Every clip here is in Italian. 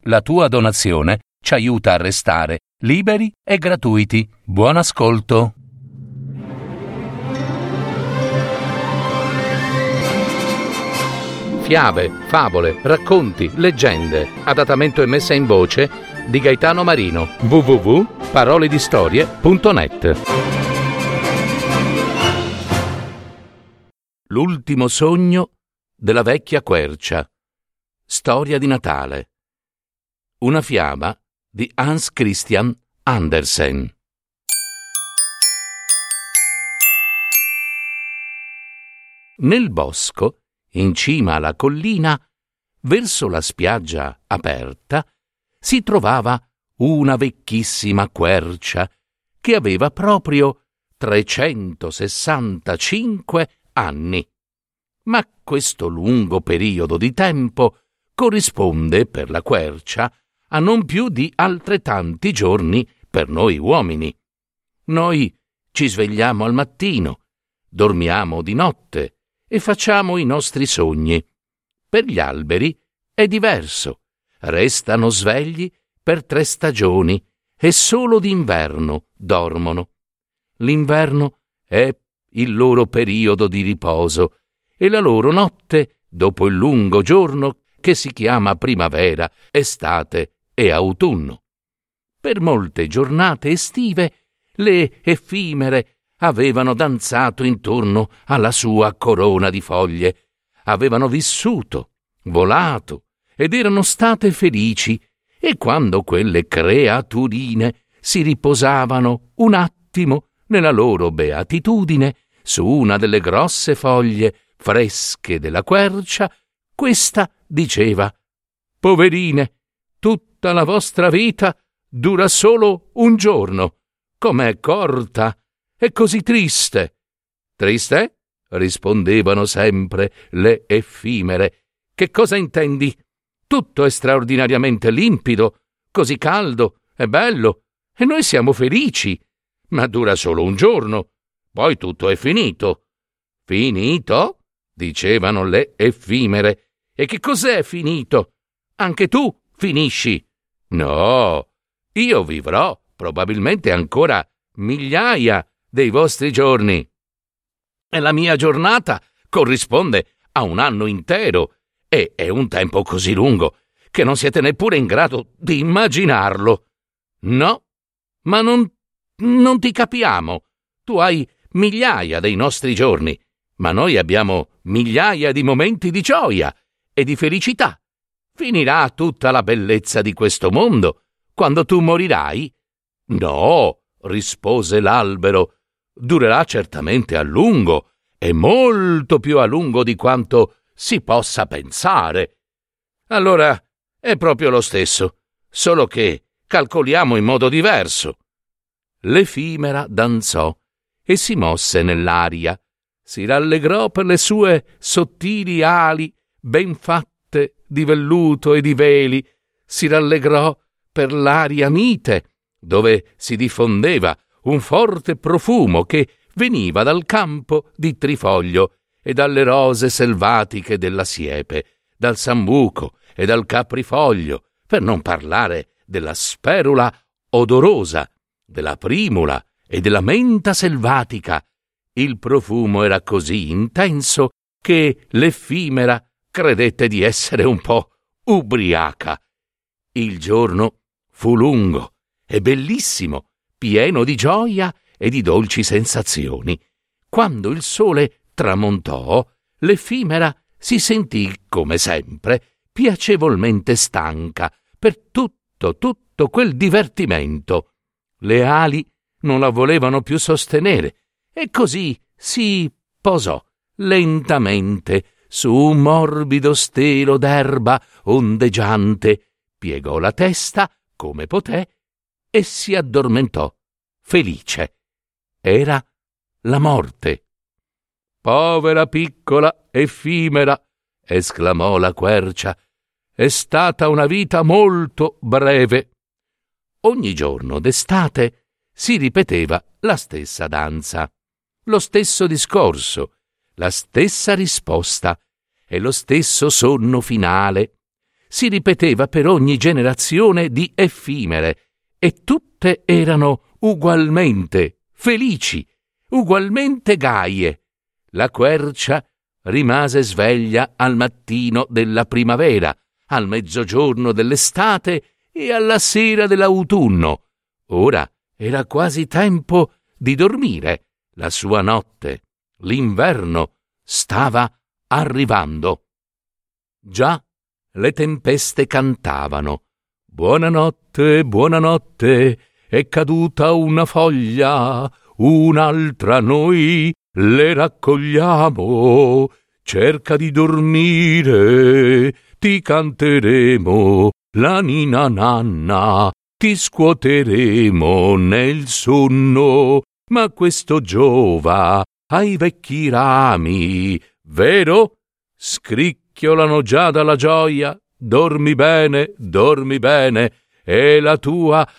La tua donazione ci aiuta a restare liberi e gratuiti. Buon ascolto! Fiabe, favole, racconti, leggende. Adattamento e messa in voce di Gaetano Marino. www.paroledistorie.net. L'ultimo sogno della vecchia quercia. Storia di Natale. Una fiaba di Hans Christian Andersen. Nel bosco, in cima alla collina, verso la spiaggia aperta, si trovava una vecchissima quercia che aveva proprio 365 anni. Ma questo lungo periodo di tempo corrisponde per la quercia a non più di altrettanti giorni per noi uomini. Noi ci svegliamo al mattino, dormiamo di notte e facciamo i nostri sogni. Per gli alberi è diverso. Restano svegli per 3 stagioni e solo d'inverno dormono. L'inverno è il loro periodo di riposo e la loro notte dopo il lungo giorno che si chiama primavera, estate e autunno. Per molte giornate estive le effimere avevano danzato intorno alla sua corona di foglie, avevano vissuto, volato ed erano state felici, e quando quelle creaturine si riposavano un attimo nella loro beatitudine su una delle grosse foglie fresche della quercia, questa diceva: «Poverine, tutta la vostra vita dura solo un giorno. Com'è corta e così triste!» «Triste?» rispondevano sempre le effimere. «Che cosa intendi? Tutto è straordinariamente limpido, così caldo e bello, e noi siamo felici. Ma dura solo un giorno, poi tutto è finito». «Finito?» dicevano le effimere. «E che cos'è finito? Anche tu finisci?» «No, io vivrò probabilmente ancora migliaia dei vostri giorni. E la mia giornata corrisponde a un anno intero, e è un tempo così lungo che non siete neppure in grado di immaginarlo». «No, ma non ti capiamo. Tu hai migliaia dei nostri giorni, ma noi abbiamo migliaia di momenti di gioia e di felicità. Finirà tutta la bellezza di questo mondo quando tu morirai?» «No», rispose l'albero, «durerà certamente a lungo, e molto più a lungo di quanto si possa pensare». «Allora è proprio lo stesso, solo che calcoliamo in modo diverso». L'effimera danzò e si mosse nell'aria, si rallegrò per le sue sottili ali ben fatte di velluto e di veli, si rallegrò per l'aria mite, dove si diffondeva un forte profumo che veniva dal campo di trifoglio e dalle rose selvatiche della siepe, dal sambuco e dal caprifoglio, per non parlare della sperula odorosa, della primula e della menta selvatica. Il profumo era così intenso che l'effimera credette di essere un po' ubriaca. Il giorno fu lungo e bellissimo, pieno di gioia e di dolci sensazioni. Quando il sole tramontò, l'effimera si sentì, come sempre, piacevolmente stanca per tutto quel divertimento. Le ali non la volevano più sostenere e così si posò lentamente su un morbido stelo d'erba ondeggiante, piegò la testa come poté e si addormentò, felice. Era la morte. «Povera piccola effimera», esclamò la quercia, «è stata una vita molto breve». Ogni giorno d'estate si ripeteva la stessa danza, lo stesso discorso, la stessa risposta e lo stesso sonno finale. si ripeteva per ogni generazione di effimere, e tutte erano ugualmente felici, ugualmente gaie. La quercia rimase sveglia al mattino della primavera, al mezzogiorno dell'estate e alla sera dell'autunno. Ora era quasi tempo di dormire. La sua notte, l'inverno, stava arrivando. Già le tempeste cantavano: buonanotte, buonanotte, è caduta una foglia, un'altra noi le raccogliamo. Cerca di dormire, ti canteremo la ninna nanna, ti scuoteremo nel sonno, ma questo giova ai vecchi rami, vero? Scricchiolano già dalla gioia. Dormi bene, è la tua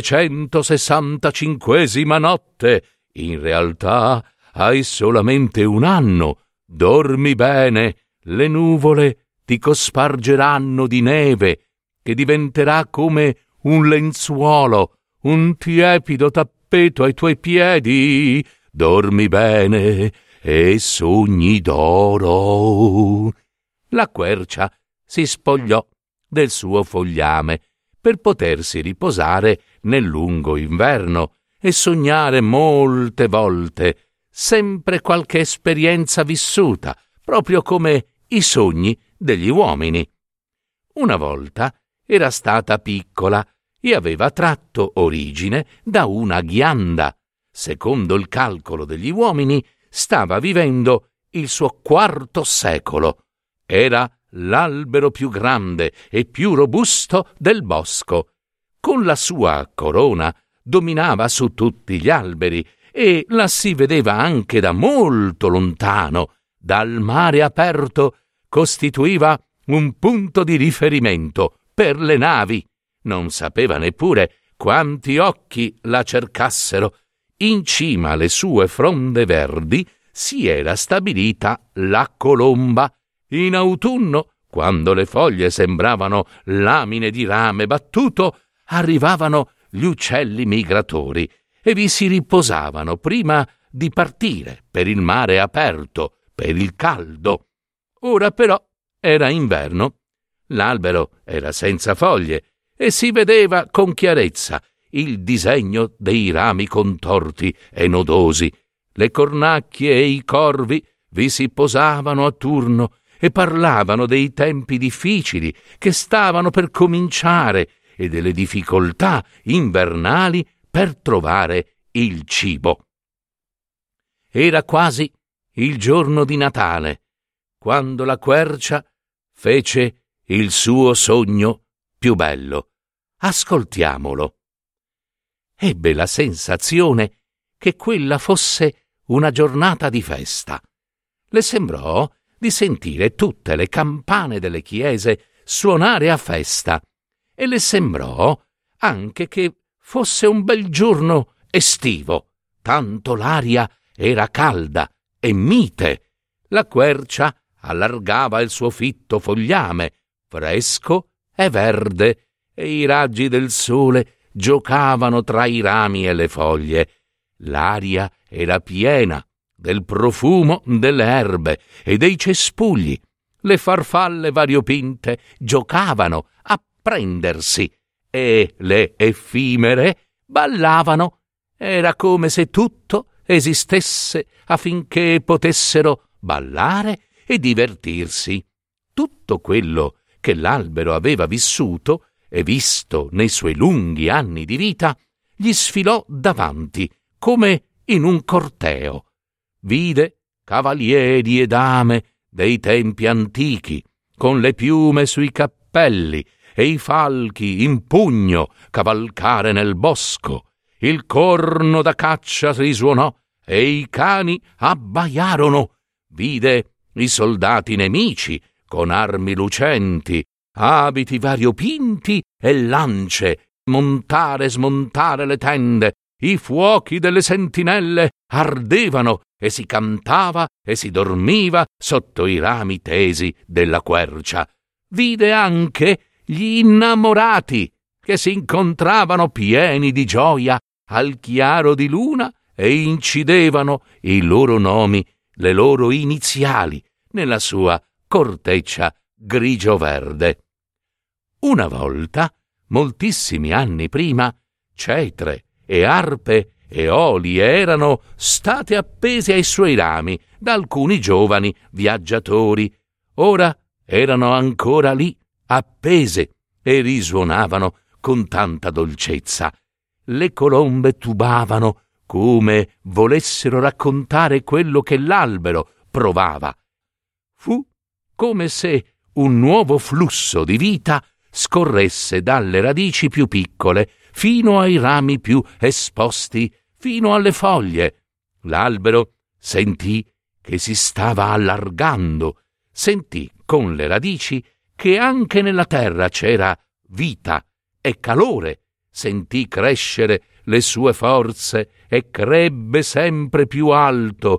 365esima notte. In realtà hai solamente un anno. Dormi bene, le nuvole ti cospargeranno di neve, che diventerà come un lenzuolo, un tiepido tappeto ai tuoi piedi. Dormi bene e sogni d'oro. La quercia si spogliò del suo fogliame per potersi riposare nel lungo inverno e sognare molte volte, sempre qualche esperienza vissuta, proprio come i sogni degli uomini. Una volta era stata piccola e aveva tratto origine da una ghianda. Secondo il calcolo degli uomini, stava vivendo il suo 4° secolo. Era l'albero più grande e più robusto del bosco. Con la sua corona dominava su tutti gli alberi e la si vedeva anche da molto lontano. Dal mare aperto costituiva un punto di riferimento per le navi. Non sapeva neppure quanti occhi la cercassero. In cima alle sue fronde verdi si era stabilita la colomba. In autunno, quando le foglie sembravano lamine di rame battuto, arrivavano gli uccelli migratori e vi si riposavano prima di partire per il mare aperto, per il caldo. Ora però era inverno. L'albero era senza foglie e si vedeva con chiarezza il disegno dei rami contorti e nodosi. Le cornacchie e i corvi vi si posavano a turno e parlavano dei tempi difficili che stavano per cominciare e delle difficoltà invernali per trovare il cibo. Era quasi il giorno di Natale, quando la quercia fece il suo sogno più bello. Ascoltiamolo. Ebbe la sensazione che quella fosse una giornata di festa. Le sembrò di sentire tutte le campane delle chiese suonare a festa e le sembrò anche che fosse un bel giorno estivo, tanto l'aria era calda e mite. La quercia allargava il suo fitto fogliame, fresco e verde, e i raggi del sole giocavano tra i rami e le foglie. L'aria era piena del profumo delle erbe e dei cespugli. Le farfalle variopinte giocavano a prendersi e le effimere ballavano. Era come se tutto esistesse affinché potessero ballare e divertirsi. Tutto quello che l'albero aveva vissuto e visto nei suoi lunghi anni di vita gli sfilò davanti come in un corteo. Vide cavalieri e dame dei tempi antichi, con le piume sui cappelli e i falchi in pugno cavalcare nel bosco. Il corno da caccia risuonò e i cani abbaiarono. Vide i soldati nemici con armi lucenti, abiti variopinti e lance montare e smontare le tende. I fuochi delle sentinelle ardevano e si cantava e si dormiva sotto i rami tesi della quercia. vide anche gli innamorati che si incontravano pieni di gioia al chiaro di luna e incidevano i loro nomi, le loro iniziali, nella sua corteccia grigio-verde. Una volta, moltissimi anni prima, cetre e arpe e olie erano state appese ai suoi rami da alcuni giovani viaggiatori. Ora erano ancora lì, appese, e risuonavano con tanta dolcezza. Le colombe tubavano come volessero raccontare quello che l'albero provava. Fu come se un nuovo flusso di vita scorresse dalle radici più piccole fino ai rami più esposti, fino alle foglie. L'albero sentì che si stava allargando, sentì con le radici che anche nella terra c'era vita e calore, sentì crescere le sue forze e crebbe sempre più alto,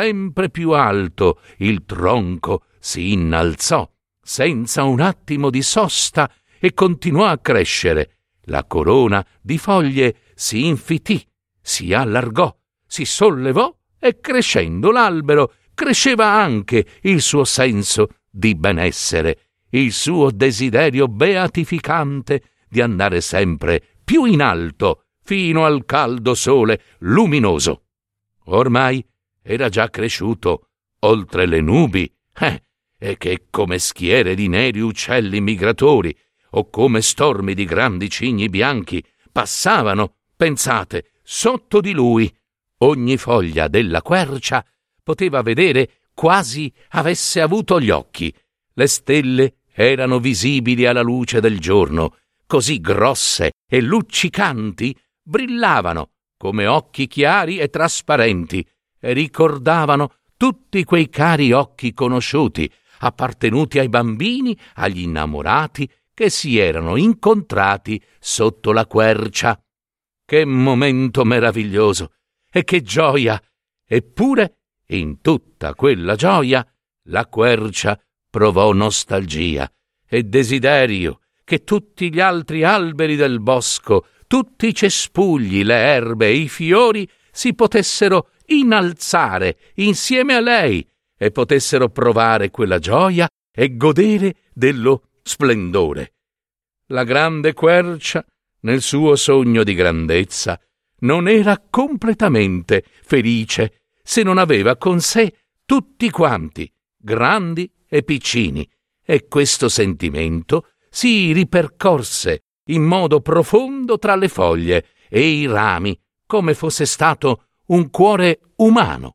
il tronco si innalzò senza un attimo di sosta e continuò a crescere. La corona di foglie si infitì, si allargò, si sollevò e crescendo l'albero cresceva anche il suo senso di benessere, il suo desiderio beatificante di andare sempre più in alto fino al caldo sole luminoso. Ormai era già cresciuto oltre le nubi, e che come schiere di neri uccelli migratori o come stormi di grandi cigni bianchi passavano, pensate, sotto di lui. Ogni foglia della quercia poteva vedere quasi avesse avuto gli occhi. Le stelle erano visibili alla luce del giorno, così grosse e luccicanti, brillavano come occhi chiari e trasparenti e ricordavano tutti quei cari occhi conosciuti, appartenuti ai bambini, agli innamorati che si erano incontrati sotto la quercia. Che momento meraviglioso e che gioia! Eppure, in tutta quella gioia, la quercia provò nostalgia e desiderio che tutti gli altri alberi del bosco, tutti i cespugli, le erbe e i fiori si potessero innalzare insieme a lei e potessero provare quella gioia e godere dello splendore. La grande quercia, nel suo sogno di grandezza, non era completamente felice se non aveva con sé tutti quanti, grandi e piccini, e questo sentimento si ripercorse in modo profondo tra le foglie e i rami, come fosse stato un cuore umano.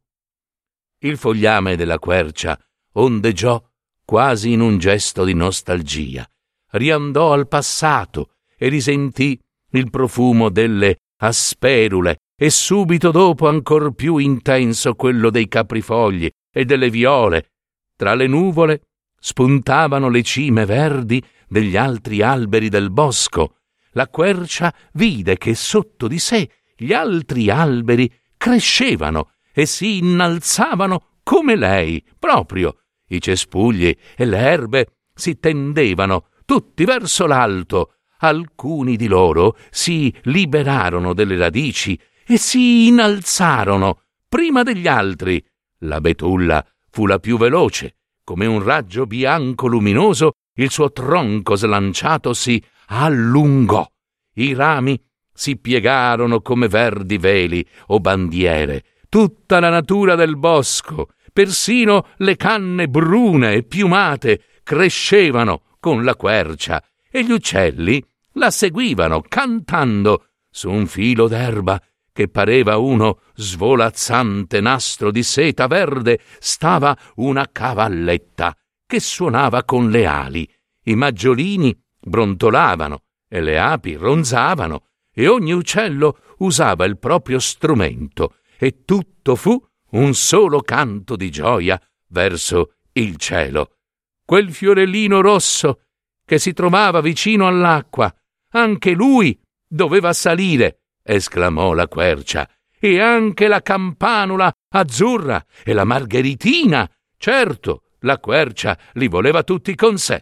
Il fogliame della quercia ondeggiò quasi in un gesto di nostalgia, riandò al passato e risentì il profumo delle asperule e subito dopo ancor più intenso quello dei caprifogli e delle viole. Tra le nuvole spuntavano le cime verdi degli altri alberi del bosco. La quercia vide che sotto di sé gli altri alberi crescevano e si innalzavano come lei, proprio. I cespugli e le erbe si tendevano tutti verso l'alto. Alcuni di loro si liberarono delle radici e si innalzarono prima degli altri. La betulla fu la più veloce. Come un raggio bianco luminoso, il suo tronco slanciato si allungò. I rami si piegarono come verdi veli o bandiere. Tutta la natura del bosco, persino le canne brune e piumate, crescevano con la quercia e gli uccelli la seguivano cantando su un filo d'erba che pareva uno svolazzante nastro di seta verde. Stava una cavalletta che suonava con le ali. I maggiolini brontolavano e le api ronzavano e ogni uccello usava il proprio strumento e tutto fu un solo canto di gioia verso il cielo. Quel fiorellino rosso che si trovava vicino all'acqua, anche lui doveva salire, esclamò la quercia, e anche la campanula azzurra e la margheritina. Certo, la quercia li voleva tutti con sé.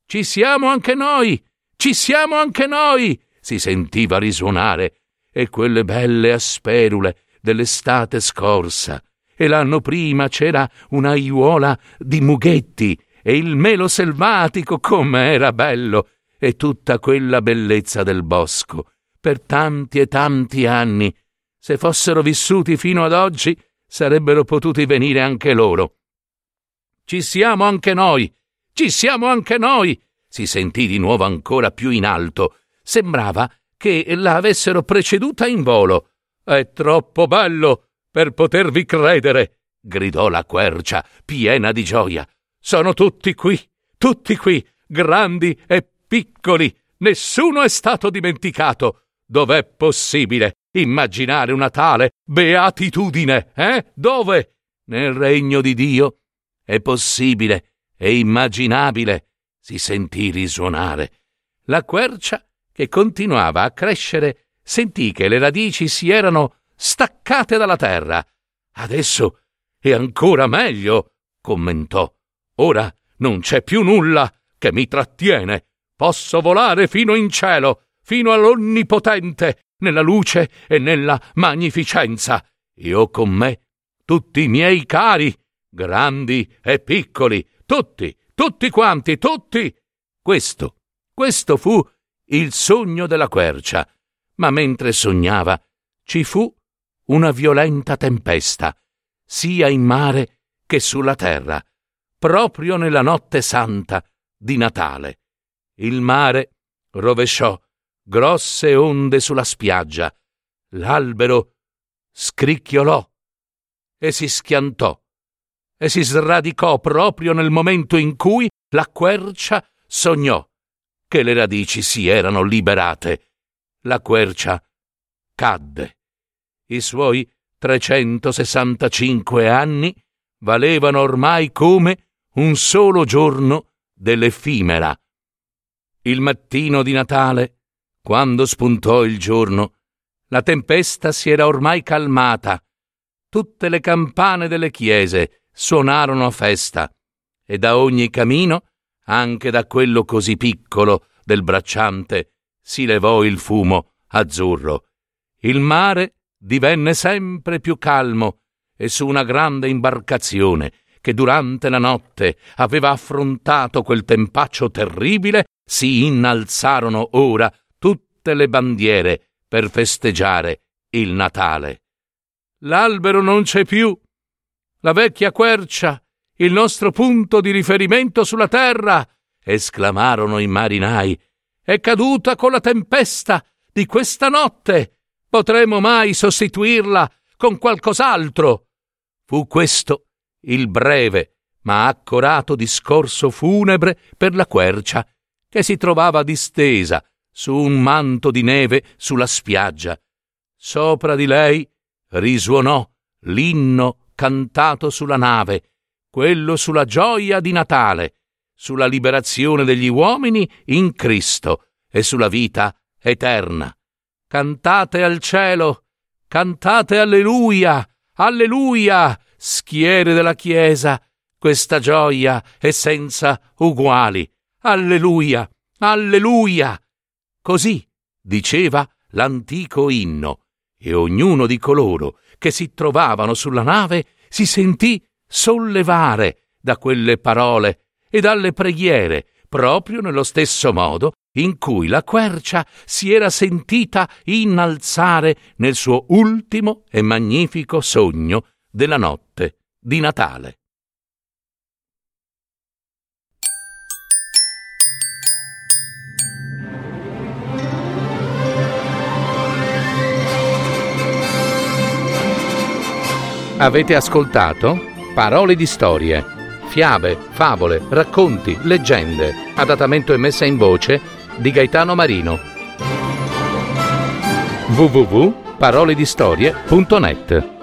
Ci siamo anche noi! Ci siamo anche noi! Si sentiva risuonare, e quelle belle asperule dell'estate scorsa, e l'anno prima c'era un'aiuola di mughetti, e il melo selvatico come era bello, e tutta quella bellezza del bosco, per tanti e tanti anni. Se fossero vissuti fino ad oggi, sarebbero potuti venire anche loro. Ci siamo anche noi! Ci siamo anche noi! Si sentì di nuovo ancora più in alto. Sembrava che la avessero preceduta in volo. «È troppo bello per potervi credere!» gridò la quercia, piena di gioia. «Sono tutti qui, grandi e piccoli. Nessuno è stato dimenticato. Dov'è possibile immaginare una tale beatitudine, Dove? Nel regno di Dio è possibile e immaginabile», si sentì risuonare. La quercia, che continuava a crescere, sentì che le radici si erano staccate dalla terra. «Adesso è ancora meglio», commentò. «Ora non c'è più nulla che mi trattiene. Posso volare fino in cielo, fino all'Onnipotente, nella luce e nella magnificenza. E ho con me tutti i miei cari, grandi e piccoli, tutti quanti, tutti!» Questo fu il sogno della quercia, ma mentre sognava ci fu una violenta tempesta, sia in mare che sulla terra, proprio nella notte santa di Natale. Il mare rovesciò grosse onde sulla spiaggia, l'albero scricchiolò e si schiantò e si sradicò proprio nel momento in cui la quercia sognò che le radici si erano liberate. La quercia cadde. I suoi 365 anni valevano ormai come un solo giorno dell'effimera. Il mattino di Natale, quando spuntò il giorno, la tempesta si era ormai calmata. Tutte le campane delle chiese suonarono a festa, e da ogni camino, anche da quello così piccolo del bracciante, si levò il fumo azzurro. Il mare divenne sempre più calmo, e su una grande imbarcazione che durante la notte aveva affrontato quel tempaccio terribile si innalzarono ora tutte le bandiere per festeggiare il Natale. «L'albero non c'è più! La vecchia quercia, il nostro punto di riferimento sulla terra!» esclamarono i marinai. «È caduta con la tempesta di questa notte! Potremo mai sostituirla con qualcos'altro?» Fu questo il breve ma accorato discorso funebre per la quercia, che si trovava distesa su un manto di neve sulla spiaggia. Sopra di lei risuonò l'inno cantato sulla nave, quello sulla gioia di Natale, sulla liberazione degli uomini in Cristo e sulla vita eterna. «Cantate al cielo, cantate alleluia, alleluia, schiere della Chiesa, questa gioia è senza uguali, alleluia, alleluia!» Così diceva l'antico inno, e ognuno di coloro che si trovavano sulla nave si sentì sollevare da quelle parole e dalle preghiere, proprio nello stesso modo in cui la quercia si era sentita innalzare nel suo ultimo e magnifico sogno della notte di Natale. Avete ascoltato Parole di storie, fiabe, favole, racconti, leggende, adattamento e messa in voce di Gaetano Marino. www.paroledistorie.net